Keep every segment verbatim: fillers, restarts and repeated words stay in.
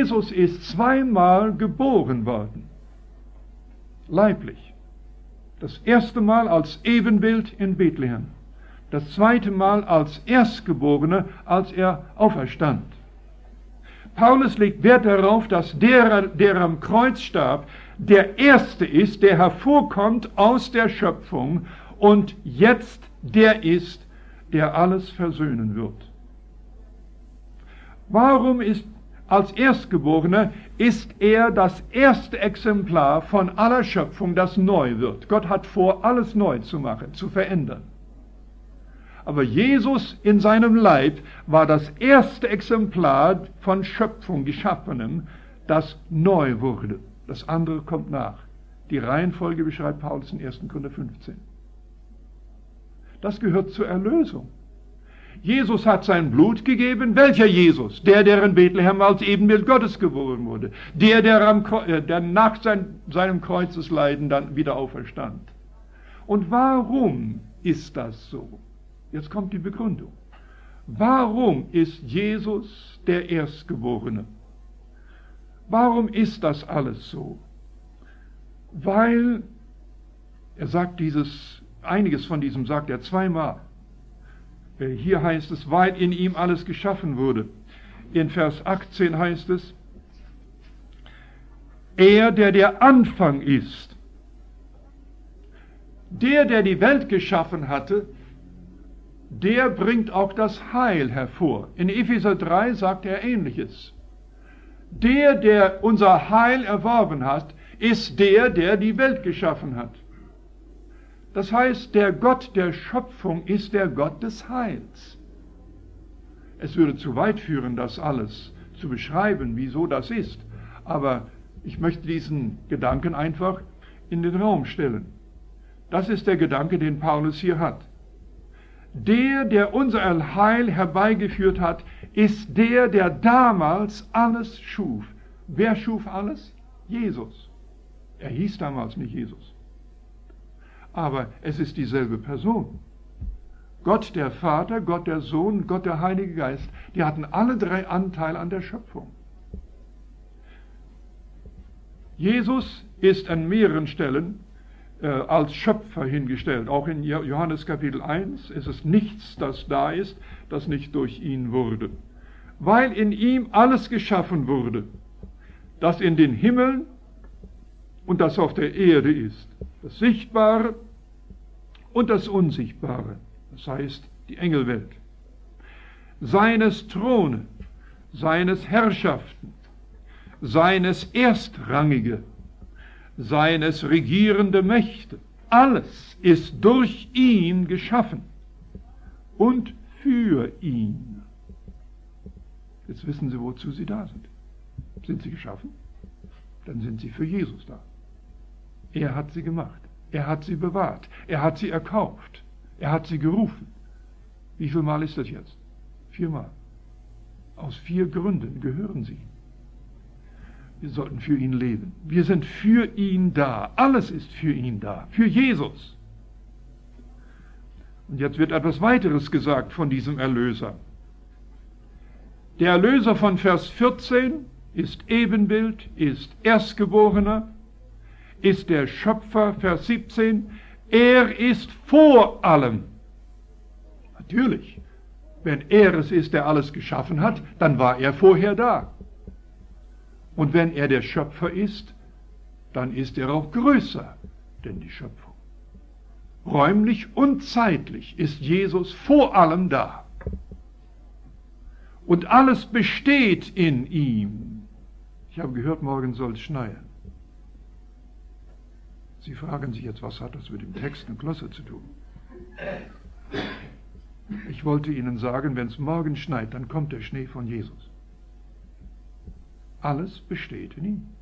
Jesus ist zweimal geboren worden, leiblich. Das erste Mal als Ebenbild in Bethlehem, das zweite Mal als Erstgeborener, als er auferstand. Paulus legt Wert darauf, dass der, der am Kreuz starb, der Erste ist, der hervorkommt aus der Schöpfung und jetzt der ist, der alles versöhnen wird. Warum ist als Erstgeborener, ist er das erste Exemplar von aller Schöpfung, das neu wird. Gott hat vor, alles neu zu machen, zu verändern. Aber Jesus in seinem Leib war das erste Exemplar von Schöpfung geschaffenem, das neu wurde. Das andere kommt nach. Die Reihenfolge beschreibt Paulus in ersten Korinther fünfzehn. Das gehört zur Erlösung. Jesus hat sein Blut gegeben. Welcher Jesus? Der, der in Bethlehem als Ebenbild Gottes geboren wurde. Der, der, am, der nach sein, seinem Kreuzesleiden dann wieder auferstand. Und warum ist das so? Jetzt kommt die Begründung. Warum ist Jesus der Erstgeborene? Warum ist das alles so? Weil, er sagt dieses, einiges von diesem sagt er zweimal. Hier heißt es, weil in ihm alles geschaffen wurde. In Vers achtzehn heißt es, er, der der Anfang ist, der, der die Welt geschaffen hatte, der bringt auch das Heil hervor. In Epheser drei sagt er Ähnliches. Der, der unser Heil erworben hat, ist der, der die Welt geschaffen hat. Das heißt, der Gott der Schöpfung ist der Gott des Heils. Es würde zu weit führen, das alles zu beschreiben, wieso das ist. Aber ich möchte diesen Gedanken einfach in den Raum stellen. Das ist der Gedanke, den Paulus hier hat. Der, der unser Heil herbeigeführt hat, ist der, der damals alles schuf. Wer schuf alles? Jesus. Er hieß damals nicht Jesus. Aber es ist dieselbe Person. Gott der Vater, Gott der Sohn, Gott der Heilige Geist, die hatten alle drei Anteil an der Schöpfung. Jesus ist an mehreren Stellen äh, als Schöpfer hingestellt. Auch in Johannes Kapitel eins ist es nichts, das da ist, das nicht durch ihn wurde. Weil in ihm alles geschaffen wurde, das in den Himmeln und das auf der Erde ist. Das Sichtbare und das Unsichtbare, das heißt die Engelwelt. Seines Throne, seines Herrschaften, seines Erstrangige, seines regierende Mächte, alles ist durch ihn geschaffen und für ihn. Jetzt wissen Sie, wozu Sie da sind. Sind Sie geschaffen? Dann sind Sie für Jesus da. Er hat sie gemacht. Er hat sie bewahrt. Er hat sie erkauft. Er hat sie gerufen. Wie viel Mal ist das jetzt? Viermal. Aus vier Gründen gehören sie. Wir sollten für ihn leben. Wir sind für ihn da. Alles ist für ihn da. Für Jesus. Und jetzt wird etwas weiteres gesagt von diesem Erlöser. Der Erlöser von Vers vierzehn ist Ebenbild, ist Erstgeborener, ist der Schöpfer, Vers siebzehn, er ist vor allem. Natürlich, wenn er es ist, der alles geschaffen hat, dann war er vorher da. Und wenn er der Schöpfer ist, dann ist er auch größer denn die Schöpfung. Räumlich und zeitlich ist Jesus vor allem da. Und alles besteht in ihm. Ich habe gehört, morgen soll es schneien. Sie fragen sich jetzt, was hat das mit dem Text in Kolosse zu tun? Ich wollte Ihnen sagen, wenn es morgen schneit, dann kommt der Schnee von Jesus. Alles besteht in ihm.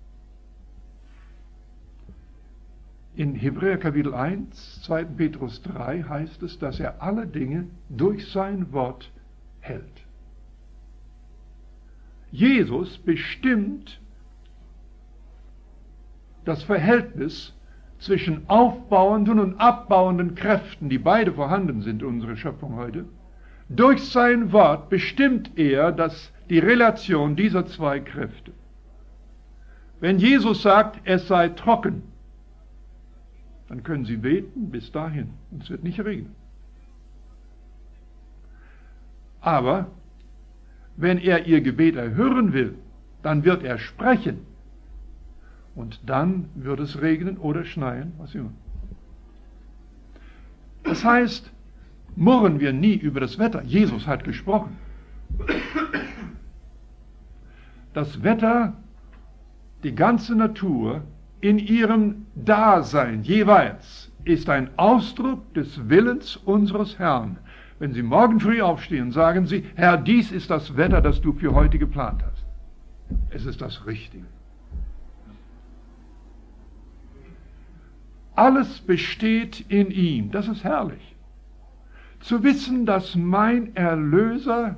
In Hebräer Kapitel eins, zweiten Petrus drei heißt es, dass er alle Dinge durch sein Wort hält. Jesus bestimmt das Verhältnis zwischen aufbauenden und abbauenden Kräften, die beide vorhanden sind in unserer Schöpfung heute. Durch sein Wort bestimmt er das, die Relation dieser zwei Kräfte. Wenn Jesus sagt, es sei trocken, dann können Sie beten bis dahin und es wird nicht regnen. Aber wenn er Ihr Gebet erhören will, dann wird er sprechen und dann wird es regnen oder schneien, was immer. Das heißt, murren wir nie über das Wetter. Jesus hat gesprochen. Das Wetter, die ganze Natur in ihrem Dasein jeweils ist ein Ausdruck des Willens unseres Herrn. Wenn Sie morgen früh aufstehen, sagen Sie, Herr, dies ist das Wetter, das du für heute geplant hast. Es ist das Richtige. Alles besteht in ihm. Das ist herrlich. Zu wissen, dass mein Erlöser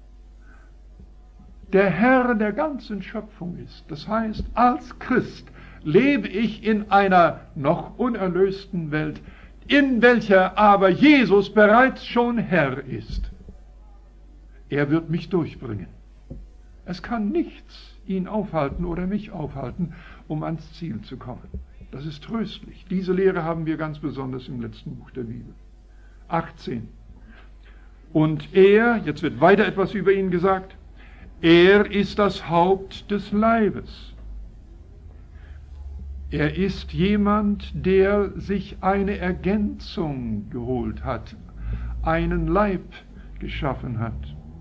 der Herr der ganzen Schöpfung ist. Das heißt, als Christ lebe ich in einer noch unerlösten Welt, in welcher aber Jesus bereits schon Herr ist. Er wird mich durchbringen. Es kann nichts ihn aufhalten oder mich aufhalten, um ans Ziel zu kommen. Das ist tröstlich. Diese Lehre haben wir ganz besonders im letzten Buch der Bibel. achtzehn. Und er, jetzt wird weiter etwas über ihn gesagt, er ist das Haupt des Leibes. Er ist jemand, der sich eine Ergänzung geholt hat, einen Leib geschaffen hat.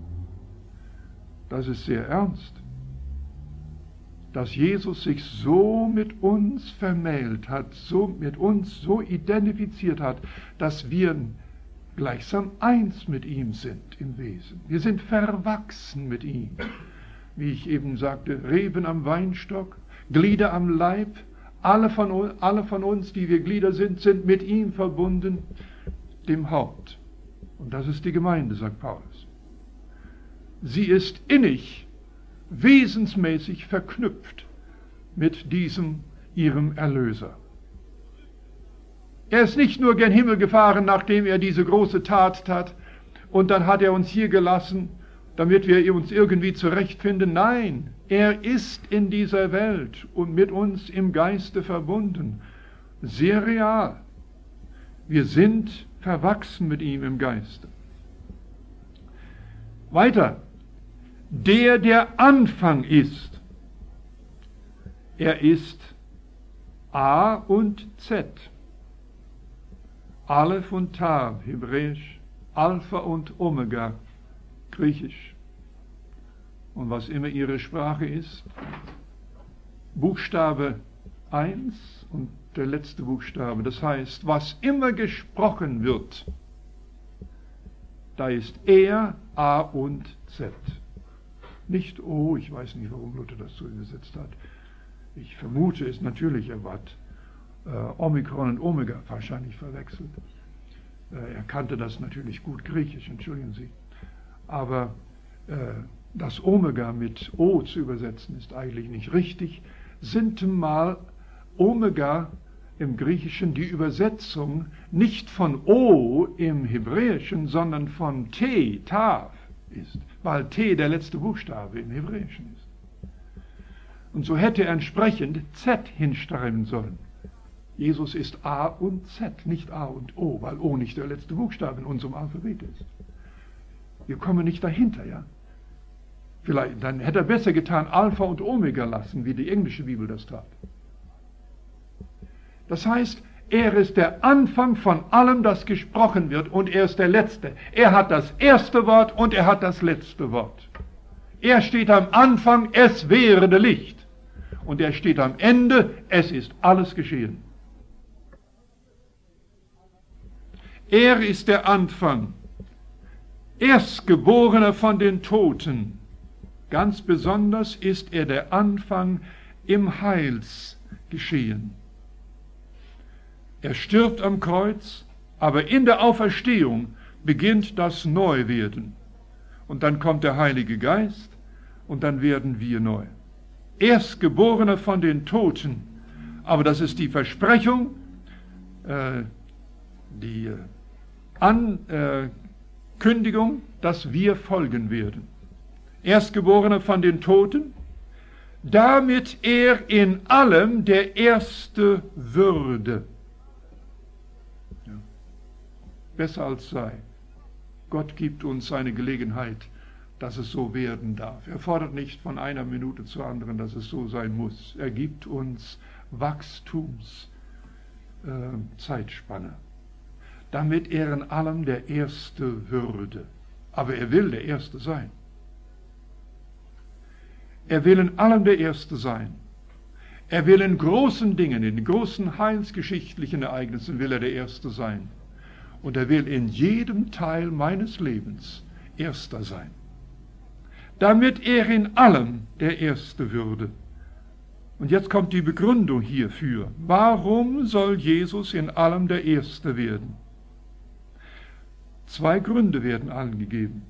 Das ist sehr ernst, dass Jesus sich so mit uns vermählt hat, so mit uns so identifiziert hat, dass wir gleichsam eins mit ihm sind im Wesen. Wir sind verwachsen mit ihm. Wie ich eben sagte, Reben am Weinstock, Glieder am Leib, alle von, alle von uns, die wir Glieder sind, sind mit ihm verbunden, dem Haupt. Und das ist die Gemeinde, sagt Paulus. Sie ist innig, wesensmäßig verknüpft mit diesem, ihrem Erlöser. Er ist nicht nur gen Himmel gefahren, nachdem er diese große Tat tat, und dann hat er uns hier gelassen, damit wir uns irgendwie zurechtfinden. Nein, er ist in dieser Welt und mit uns im Geiste verbunden. Sehr real. Wir sind verwachsen mit ihm im Geiste. Weiter. Der, der Anfang ist. Er ist A und Z. Aleph und Tav, hebräisch, Alpha und Omega, griechisch. Und was immer ihre Sprache ist, Buchstabe eins und der letzte Buchstabe. Das heißt, was immer gesprochen wird, da ist er, A und Z. Nicht O, ich weiß nicht, warum Luther das so übersetzt hat. Ich vermute es natürlich, er hat äh, Omikron und Omega wahrscheinlich verwechselt. Äh, er kannte das natürlich gut griechisch, entschuldigen Sie. Aber äh, das Omega mit O zu übersetzen ist eigentlich nicht richtig. Sintemal Omega im Griechischen die Übersetzung nicht von O im Hebräischen, sondern von T, Tav ist, weil T der letzte Buchstabe im Hebräischen ist. Und so hätte er entsprechend Z hinschreiben sollen. Jesus ist A und Z, nicht A und O, weil O nicht der letzte Buchstabe in unserem Alphabet ist. Wir kommen nicht dahinter, ja? Vielleicht, dann hätte er besser getan, Alpha und Omega lassen, wie die englische Bibel das tat. Das heißt, er ist der Anfang von allem, das gesprochen wird, und er ist der Letzte. Er hat das erste Wort und er hat das letzte Wort. Er steht am Anfang, es werde Licht. Und er steht am Ende, es ist alles geschehen. Er ist der Anfang, Erstgeborener von den Toten. Ganz besonders ist er der Anfang im Heilsgeschehen. Er stirbt am Kreuz, aber in der Auferstehung beginnt das Neuwerden. Und dann kommt der Heilige Geist und dann werden wir neu. Erstgeborener von den Toten. Aber das ist die Versprechung, äh, die Ankündigung, dass wir folgen werden. Erstgeborener von den Toten, damit er in allem der Erste würde. Ja. Besser als sei. Gott gibt uns eine Gelegenheit, dass es so werden darf. Er fordert nicht von einer Minute zur anderen, dass es so sein muss. Er gibt uns Wachstumszeitspanne, äh, damit er in allem der Erste würde. Aber er will der Erste sein. Er will in allem der Erste sein. Er will in großen Dingen, in großen heilsgeschichtlichen Ereignissen will er der Erste sein. Und er will in jedem Teil meines Lebens Erster sein. Damit er in allem der Erste würde. Und jetzt kommt die Begründung hierfür. Warum soll Jesus in allem der Erste werden? Zwei Gründe werden angegeben.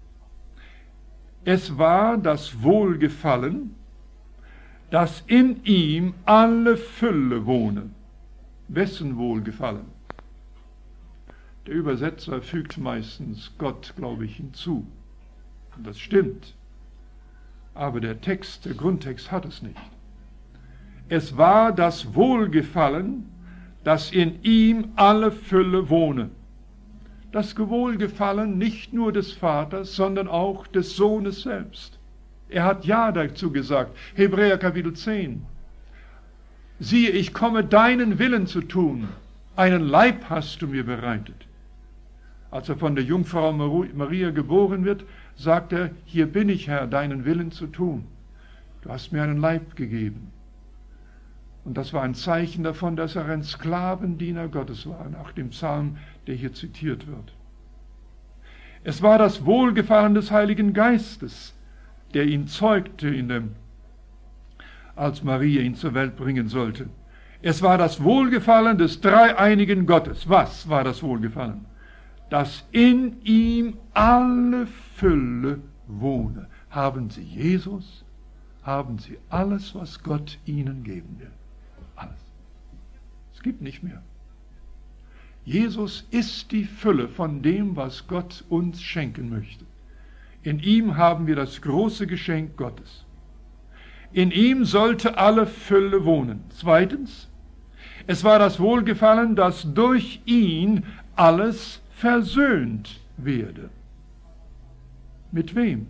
Es war das Wohlgefallen, dass in ihm alle Fülle wohne. Wessen Wohlgefallen? Der Übersetzer fügt meistens Gott, glaube ich, hinzu. Und das stimmt. Aber der Text, der Grundtext hat es nicht. Es war das Wohlgefallen, dass in ihm alle Fülle wohne. Das Wohlgefallen nicht nur des Vaters, sondern auch des Sohnes selbst. Er hat Ja dazu gesagt. Hebräer Kapitel zehn. Siehe, ich komme, deinen Willen zu tun. Einen Leib hast du mir bereitet. Als er von der Jungfrau Maria geboren wird, sagt er, hier bin ich, Herr, deinen Willen zu tun. Du hast mir einen Leib gegeben. Und das war ein Zeichen davon, dass er ein Sklavendiener Gottes war, nach dem Psalm, der hier zitiert wird. Es war das Wohlgefallen des Heiligen Geistes, der ihn zeugte, in dem, als Maria ihn zur Welt bringen sollte. Es war das Wohlgefallen des dreieinigen Gottes. Was war das Wohlgefallen? Dass in ihm alle Fülle wohne. Haben Sie Jesus, haben Sie alles, was Gott Ihnen geben will. Alles. Es gibt nicht mehr. Jesus ist die Fülle von dem, was Gott uns schenken möchte. In ihm haben wir das große Geschenk Gottes. In ihm sollte alle Fülle wohnen. Zweitens, es war das Wohlgefallen, dass durch ihn alles versöhnt werde. Mit wem?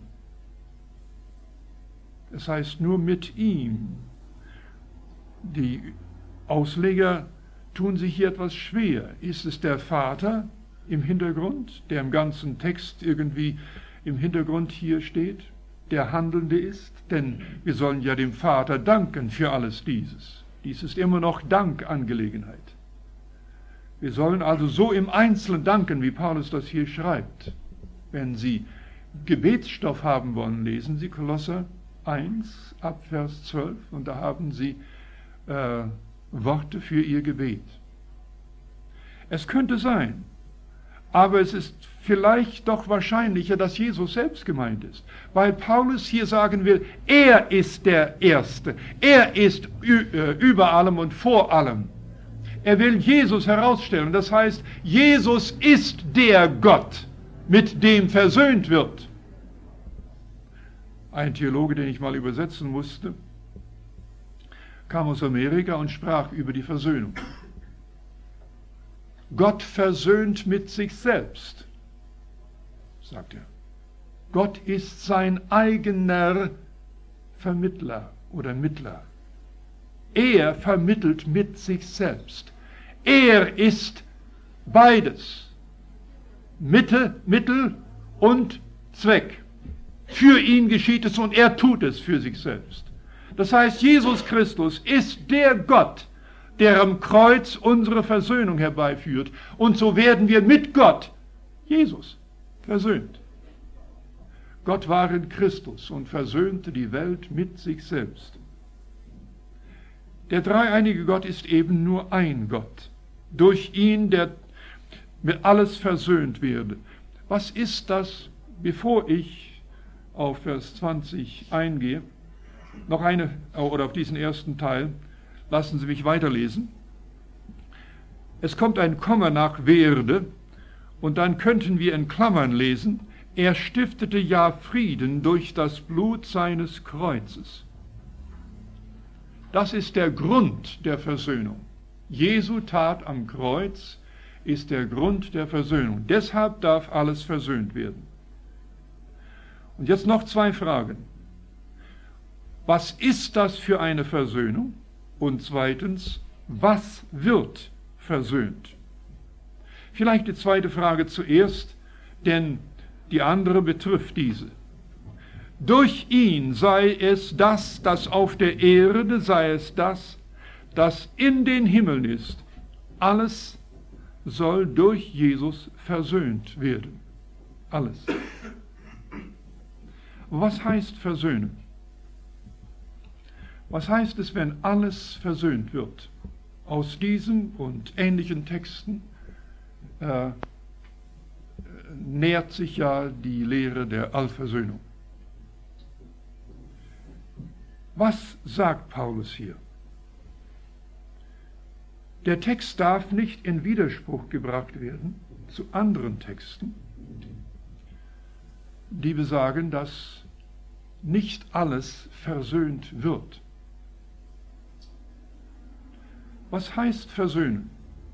Es heißt nur mit ihm. Die Ausleger tun sich hier etwas schwer. Ist es der Vater im Hintergrund, der im ganzen Text irgendwie im Hintergrund hier steht, der Handelnde ist? Denn wir sollen ja dem Vater danken für alles dieses. Dies ist immer noch Dankangelegenheit. Wir sollen also so im Einzelnen danken, wie Paulus das hier schreibt. Wenn Sie Gebetsstoff haben wollen, lesen Sie Kolosser eins ab Vers zwölf und da haben Sie äh, Worte für Ihr Gebet. Es könnte sein, aber es ist vielleicht doch wahrscheinlicher, dass Jesus selbst gemeint ist, weil Paulus hier sagen will, er ist der Erste, er ist über allem und vor allem. Er will Jesus herausstellen, das heißt, Jesus ist der Gott, mit dem versöhnt wird. Ein Theologe, den ich mal übersetzen musste, kam aus Amerika und sprach über die Versöhnung. Gott versöhnt mit sich selbst, sagt er. Gott ist sein eigener Vermittler oder Mittler. Er vermittelt mit sich selbst. Er ist beides. Mitte, Mittel und Zweck. Für ihn geschieht es und er tut es für sich selbst. Das heißt, Jesus Christus ist der Gott, der am Kreuz unsere Versöhnung herbeiführt. Und so werden wir mit Gott, Jesus, versöhnt. Gott war in Christus und versöhnte die Welt mit sich selbst. Der dreieinige Gott ist eben nur ein Gott. Durch ihn, der mit alles versöhnt werde. Was ist das, bevor ich auf Vers zwanzig eingehe, noch eine, oder auf diesen ersten Teil, lassen Sie mich weiterlesen. Es kommt ein Komma nach werde und dann könnten wir in Klammern lesen, Er stiftete ja Frieden durch das Blut seines Kreuzes. Das ist der Grund der Versöhnung. Jesu Tat am Kreuz ist der Grund der Versöhnung. Deshalb darf alles versöhnt werden. Und jetzt noch zwei Fragen. Was ist das für eine Versöhnung? Und zweitens, was wird versöhnt? Vielleicht die zweite Frage zuerst, denn die andere betrifft diese. Durch ihn sei es das, das auf der Erde, sei es das, das in den Himmeln ist. Alles soll durch Jesus versöhnt werden. Alles. Was heißt versöhnen? Was heißt es, wenn alles versöhnt wird? Aus diesen und ähnlichen Texten äh, nährt sich ja die Lehre der Allversöhnung. Was sagt Paulus hier? Der Text darf nicht in Widerspruch gebracht werden zu anderen Texten, die besagen, dass nicht alles versöhnt wird. Was heißt versöhnen?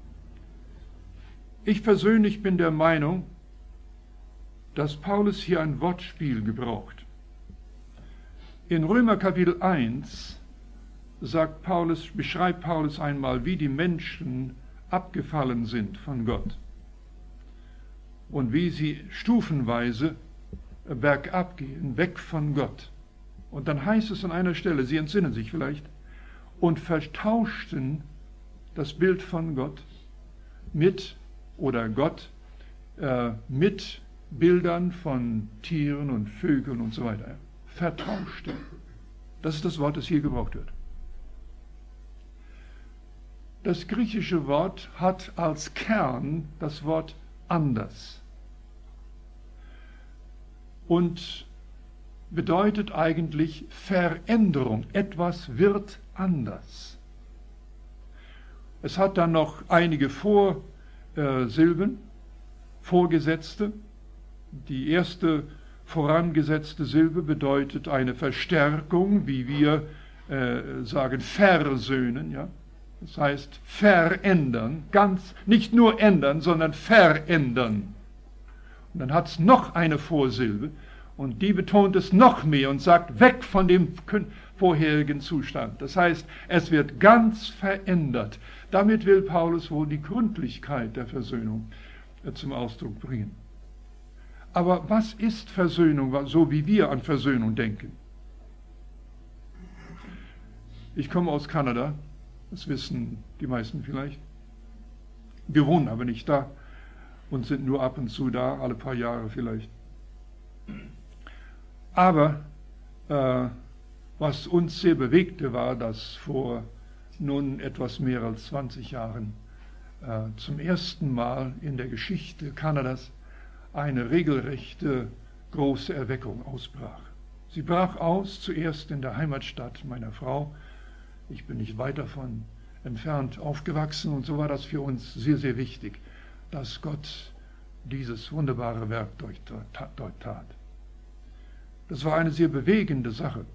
Ich persönlich bin der Meinung, dass Paulus hier ein Wortspiel gebraucht. In Römer Kapitel eins sagt Paulus, beschreibt Paulus einmal, wie die Menschen abgefallen sind von Gott und wie sie stufenweise bergab gehen, weg von Gott. Und dann heißt es an einer Stelle, Sie entsinnen sich vielleicht, und vertauschten das Bild von Gott mit, oder Gott, äh, mit Bildern von Tieren und Vögeln und so weiter. Vertauschten. Das ist das Wort, das hier gebraucht wird. Das griechische Wort hat als Kern das Wort anders und bedeutet eigentlich Veränderung. Etwas wird anders. Es hat dann noch einige Vorsilben, vorgesetzte. Die erste vorangesetzte Silbe bedeutet eine Verstärkung, wie wir äh, sagen, versöhnen, ja. Das heißt verändern, ganz, nicht nur ändern, sondern verändern. Und dann hat es noch eine Vorsilbe und die betont es noch mehr und sagt, weg von dem vorherigen Zustand. Das heißt, es wird ganz verändert. Damit will Paulus wohl die Gründlichkeit der Versöhnung äh, zum Ausdruck bringen. Aber was ist Versöhnung, so wie wir an Versöhnung denken? Ich komme aus Kanada, das wissen die meisten vielleicht. Wir wohnen aber nicht da und sind nur ab und zu da, alle paar Jahre vielleicht. Aber äh, was uns sehr bewegte, war, dass vor nun etwas mehr als zwanzig Jahren äh, zum ersten Mal in der Geschichte Kanadas eine regelrechte große Erweckung ausbrach. Sie brach aus zuerst in der Heimatstadt meiner Frau. Ich bin nicht weit davon entfernt aufgewachsen und so war das für uns sehr, sehr wichtig, dass Gott dieses wunderbare Werk dort tat. Das war eine sehr bewegende Sache.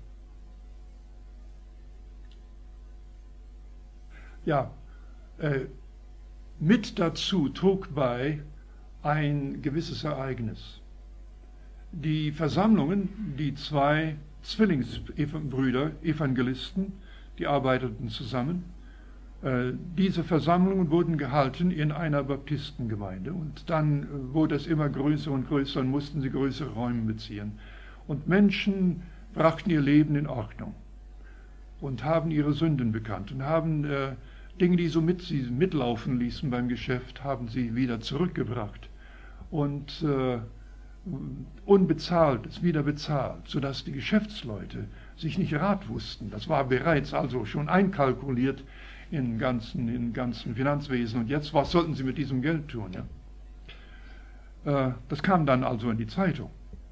Ja, äh, mit dazu trug bei ein gewisses Ereignis. Die Versammlungen, die zwei Zwillingsbrüder, Evangelisten, die arbeiteten zusammen. Äh, diese Versammlungen wurden gehalten in einer Baptistengemeinde und dann äh, wurde es immer größer und größer und mussten sie größere Räume beziehen. Und Menschen brachten ihr Leben in Ordnung und haben ihre Sünden bekannt und haben äh, Dinge, die so mit sie mitlaufen ließen beim Geschäft, haben sie wieder zurückgebracht und äh, unbezahlt, es wieder bezahlt, sodass die Geschäftsleute sich nicht Rat wussten. Das war bereits also schon einkalkuliert im ganzen, im ganzen Finanzwesen. Und jetzt, was sollten sie mit diesem Geld tun? Ja? Äh, das kam dann also in die Zeitung.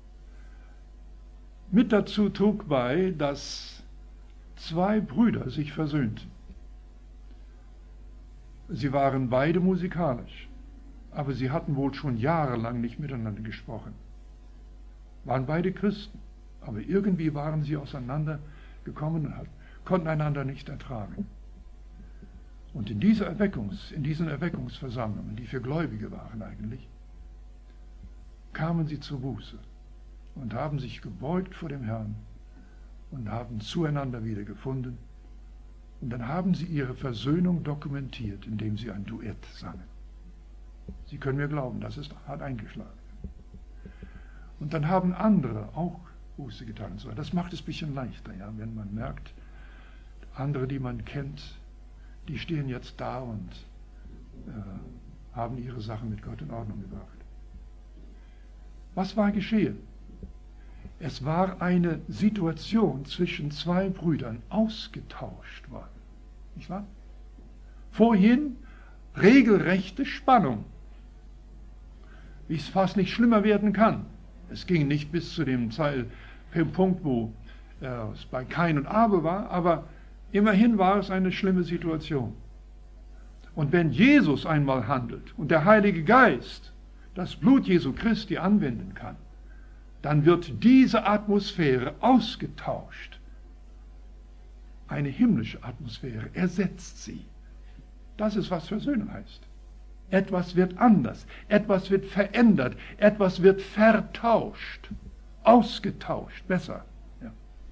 Mit dazu trug bei, dass zwei Brüder sich versöhnten. Sie waren beide musikalisch, aber sie hatten wohl schon jahrelang nicht miteinander gesprochen. waren beide Christen, aber irgendwie waren sie auseinandergekommen und konnten einander nicht ertragen. Und in, dieser Erweckungs, in diesen Erweckungsversammlungen, die für Gläubige waren eigentlich, kamen sie zur Buße und haben sich gebeugt vor dem Herrn und haben zueinander wiedergefunden. Und dann haben sie ihre Versöhnung dokumentiert, indem sie ein Duett sangen. Sie können mir glauben, das ist hart eingeschlagen. Und dann haben andere auch Buße getan. Und so. Das macht es ein bisschen leichter, ja, wenn man merkt, andere, die man kennt, die stehen jetzt da und äh, haben ihre Sachen mit Gott in Ordnung gebracht. Was war geschehen? Es war eine Situation zwischen zwei Brüdern ausgetauscht worden. Nicht wahr? Vorhin regelrechte Spannung, wie es fast nicht schlimmer werden kann. Es ging nicht bis zu dem Punkt, wo äh, es bei Kain und Abel war, aber immerhin war es eine schlimme Situation. Und wenn Jesus einmal handelt und der Heilige Geist das Blut Jesu Christi anwenden kann, dann wird diese Atmosphäre ausgetauscht. Eine himmlische Atmosphäre ersetzt sie. Das ist, was Versöhnung heißt. Etwas wird anders, etwas wird verändert, etwas wird vertauscht, ausgetauscht, besser. Ja.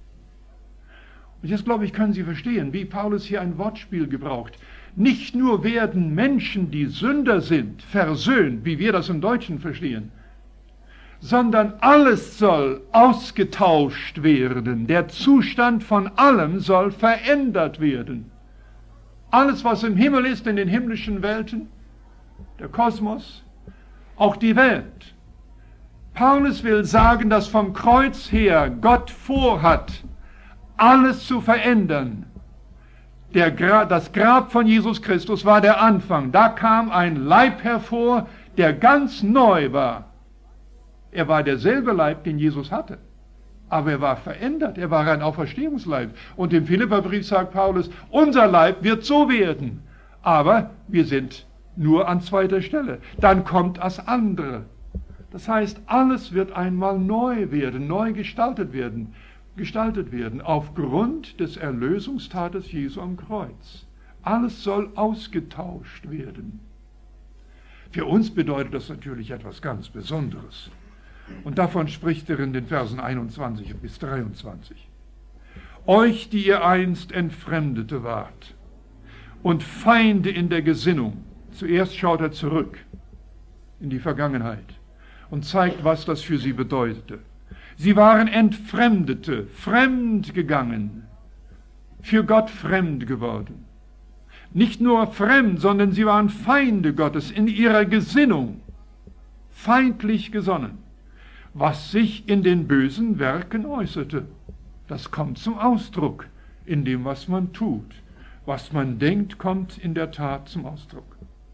Und jetzt, glaube ich, können Sie verstehen, wie Paulus hier ein Wortspiel gebraucht. Nicht nur werden Menschen, die Sünder sind, versöhnt, wie wir das im Deutschen verstehen, sondern alles soll ausgetauscht werden. Der Zustand von allem soll verändert werden. Alles, was im Himmel ist, in den himmlischen Welten, der Kosmos, auch die Welt. Paulus will sagen, dass vom Kreuz her Gott vorhat, alles zu verändern. Der Gra- das Grab von Jesus Christus war der Anfang. Da kam ein Leib hervor, der ganz neu war. Er war derselbe Leib, den Jesus hatte. Aber er war verändert. Er war ein Auferstehungsleib. Und im Philipperbrief sagt Paulus, unser Leib wird so werden. Aber wir sind nur an zweiter Stelle. Dann kommt das andere. Das heißt, alles wird einmal neu werden, neu gestaltet werden, gestaltet werden, aufgrund des Erlösungstates Jesu am Kreuz. Alles soll ausgetauscht werden. Für uns bedeutet das natürlich etwas ganz Besonderes. Und davon spricht er in den Versen einundzwanzig bis dreiundzwanzig. Euch, die ihr einst Entfremdete wart und Feinde in der Gesinnung. Zuerst schaut er zurück in die Vergangenheit und zeigt, was das für sie bedeutete. Sie waren Entfremdete, fremd gegangen, für Gott fremd geworden. Nicht nur fremd, sondern sie waren Feinde Gottes in ihrer Gesinnung, feindlich gesonnen, was sich in den bösen Werken äußerte. Das kommt zum Ausdruck in dem, was man tut. Was man denkt, kommt in der Tat zum Ausdruck.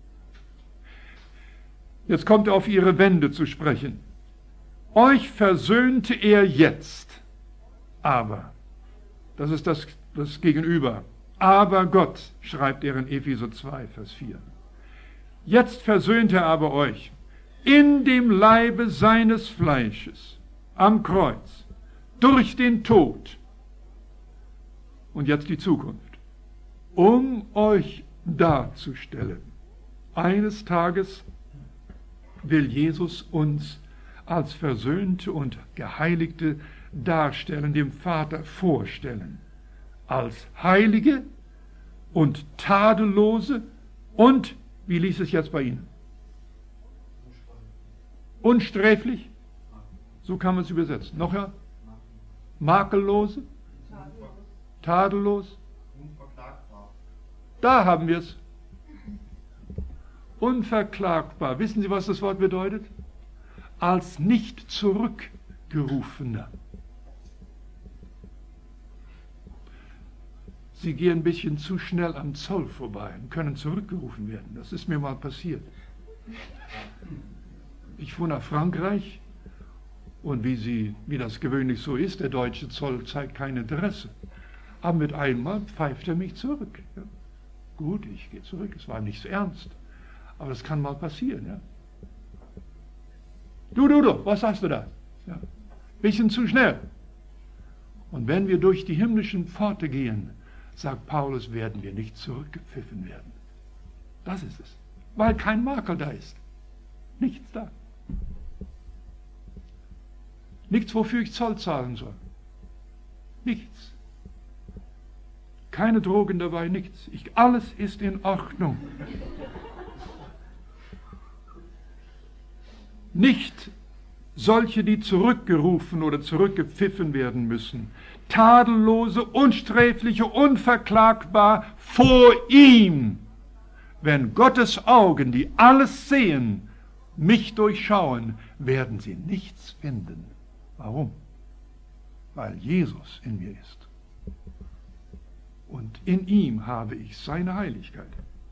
Jetzt kommt er auf ihre Wände zu sprechen. Euch versöhnte er jetzt, aber, das ist das, das Gegenüber, aber Gott, schreibt er in Epheser zwei, Vers vier. Jetzt versöhnt er aber euch in dem Leibe seines Fleisches, am Kreuz, durch den Tod. Und jetzt die Zukunft. Um euch darzustellen. Eines Tages will Jesus uns als Versöhnte und Geheiligte darstellen, dem Vater vorstellen. Als Heilige und Tadellose und, wie liest es jetzt bei Ihnen? Unsträflich? So kann man es übersetzen. Noch ja? Makellose? Tadellos? Da haben wir es. Unverklagbar. Wissen Sie, was das Wort bedeutet? Als nicht zurückgerufener. Sie gehen ein bisschen zu schnell am Zoll vorbei und können zurückgerufen werden. Das ist mir mal passiert. Ich fuhr nach Frankreich und wie, sie, wie das gewöhnlich so ist, der deutsche Zoll zeigt kein Interesse. Aber mit einmal pfeift er mich zurück. Ja. Gut, ich gehe zurück, es war nicht so ernst. Aber das kann mal passieren. Ja. Du, du, du, was sagst du da? Ja. Bisschen zu schnell. Und wenn wir durch die himmlischen Pforte gehen, sagt Paulus, werden wir nicht zurückgepfiffen werden. Das ist es. Weil kein Makel da ist. Nichts da. Nichts, wofür ich Zoll zahlen soll. Nichts. Keine Drogen dabei, nichts. Ich, alles ist in Ordnung. Nicht solche, die zurückgerufen oder zurückgepfiffen werden müssen. Tadellose, unsträfliche, unverklagbar vor ihm. Wenn Gottes Augen, die alles sehen, mich durchschauen, werden sie nichts finden. Warum? Weil Jesus in mir ist. Und in ihm habe ich seine Heiligkeit.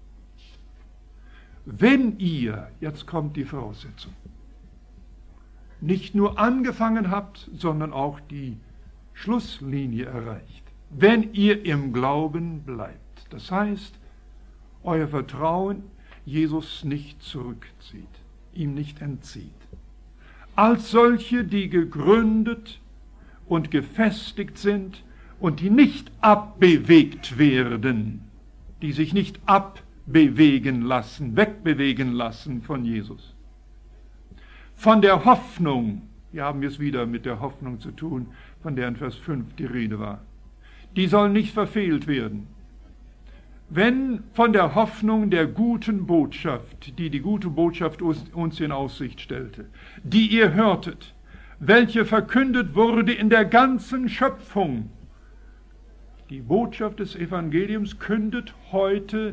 Wenn ihr, jetzt kommt die Voraussetzung, nicht nur angefangen habt, sondern auch die Schlusslinie erreicht, wenn ihr im Glauben bleibt, das heißt, euer Vertrauen Jesus nicht zurückzieht, ihm nicht entzieht, als solche, die gegründet und gefestigt sind und die nicht abbewegt werden, die sich nicht abbewegen lassen, wegbewegen lassen von Jesus. Von der Hoffnung, hier haben wir es wieder mit der Hoffnung zu tun, von der in Vers fünf die Rede war, die soll nicht verfehlt werden. Wenn von der Hoffnung der guten Botschaft, die die gute Botschaft uns in Aussicht stellte, die ihr hörtet, welche verkündet wurde in der ganzen Schöpfung. Die Botschaft des Evangeliums kündet heute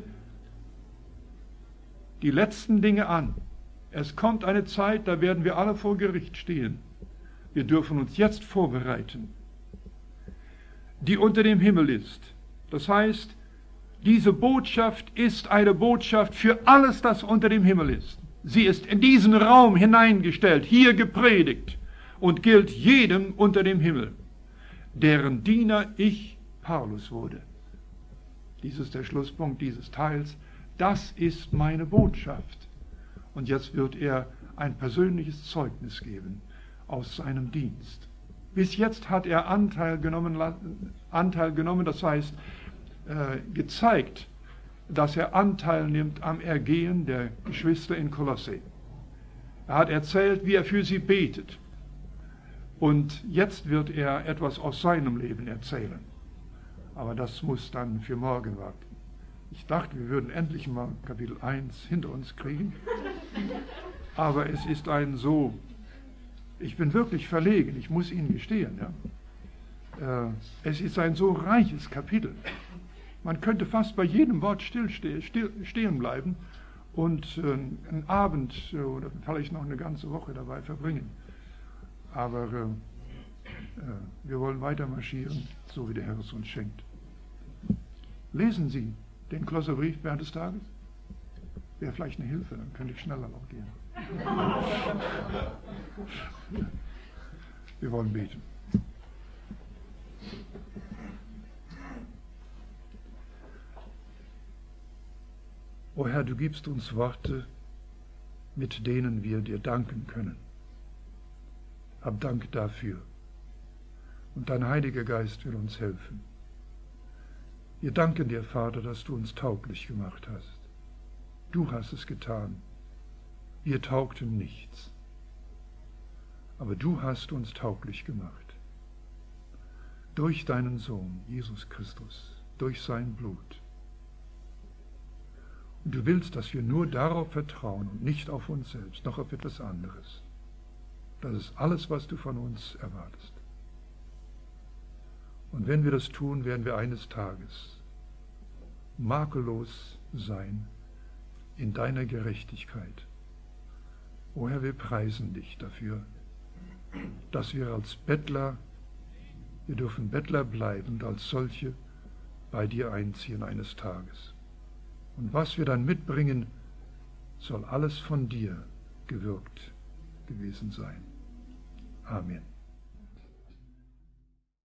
die letzten Dinge an. Es kommt eine Zeit, da werden wir alle vor Gericht stehen. Wir dürfen uns jetzt vorbereiten, die unter dem Himmel ist. Das heißt, diese Botschaft ist eine Botschaft für alles, das unter dem Himmel ist. Sie ist in diesen Raum hineingestellt, hier gepredigt und gilt jedem unter dem Himmel, deren Diener ich, Paulus, wurde. Dies ist der Schlusspunkt dieses Teils. Das ist meine Botschaft. Und jetzt wird er ein persönliches Zeugnis geben aus seinem Dienst. Bis jetzt hat er Anteil genommen, Anteil genommen das heißt, äh, gezeigt, dass er Anteil nimmt am Ergehen der Geschwister in Kolosse. Er hat erzählt, wie er für sie betet. Und jetzt wird er etwas aus seinem Leben erzählen. Aber das muss dann für morgen warten. Ich dachte, wir würden endlich mal Kapitel eins hinter uns kriegen. Aber es ist ein so, ich bin wirklich verlegen, ich muss Ihnen gestehen. Ja. Äh, es ist ein so reiches Kapitel. Man könnte fast bei jedem Wort still, still stehen bleiben und äh, einen Abend äh, oder vielleicht noch eine ganze Woche dabei verbringen. Aber äh, äh, wir wollen weiter marschieren, so wie der Herr es uns schenkt. Lesen Sie den Kolosserbrief während des Tages? Wäre vielleicht eine Hilfe, dann könnte ich schneller noch gehen. Wir wollen beten. O Herr, du gibst uns Worte, mit denen wir dir danken können. Hab Dank dafür. Und dein Heiliger Geist will uns helfen. Wir danken dir, Vater, dass du uns tauglich gemacht hast. Du hast es getan. Wir taugten nichts. Aber du hast uns tauglich gemacht. Durch deinen Sohn, Jesus Christus, durch sein Blut. Und du willst, dass wir nur darauf vertrauen und nicht auf uns selbst, noch auf etwas anderes. Das ist alles, was du von uns erwartest. Und wenn wir das tun, werden wir eines Tages makellos sein in deiner Gerechtigkeit. O Herr, wir preisen dich dafür, dass wir als Bettler, wir dürfen Bettler bleiben und als solche bei dir einziehen eines Tages. Und was wir dann mitbringen, soll alles von dir gewirkt gewesen sein. Amen.